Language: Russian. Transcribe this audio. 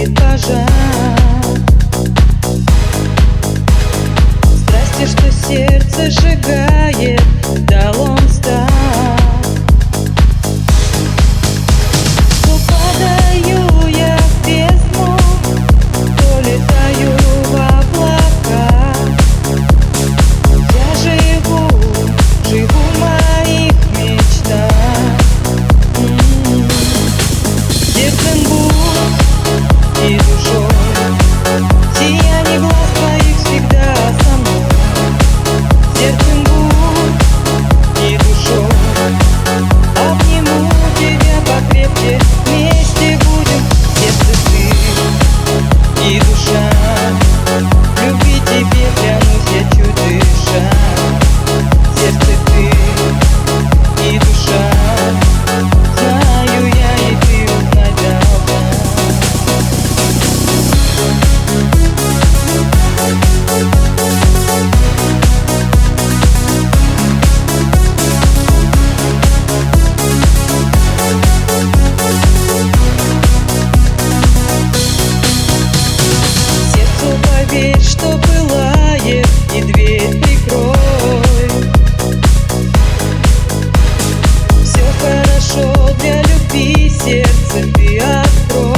горит пожар. Страсти, что сердце сжигает, дал он старт. То падаю я в бездну, то летаю в облака. Я живу в моих мечтах. Сердцем будь и душой, сияние глаз твоих всегда со мной. Сердцем будь и душой, обниму тебя покрепче, вместе будем. Сердце ты и душа, любви тебе клянусь я, чуть дыша. Сердце ты и душа, знаю я, и ты узнать должна. Сердцу поверь, что пылает, и дверь прикрой. Все хорошо для любви, сердце ты открой.